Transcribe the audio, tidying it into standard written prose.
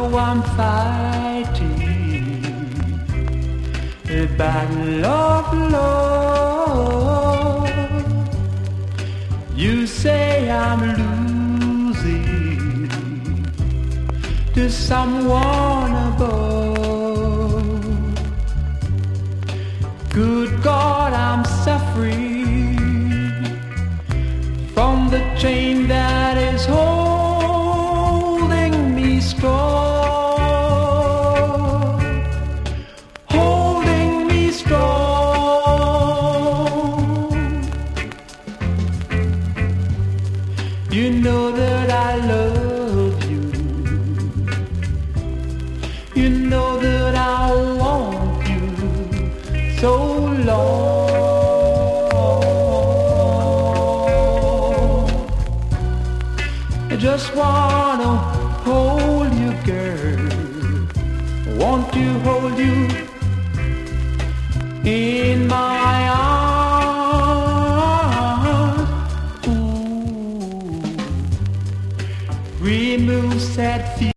I'm fighting a battle of love. You say I'm losing to someone above. Good God, I'm suffering from the chain that is holding me strong, holding me strong. You know that I love you. You know that I want you so long. I just wanna hold you, girl. Want to hold you in my arms. Ooh. Remove sad feelings.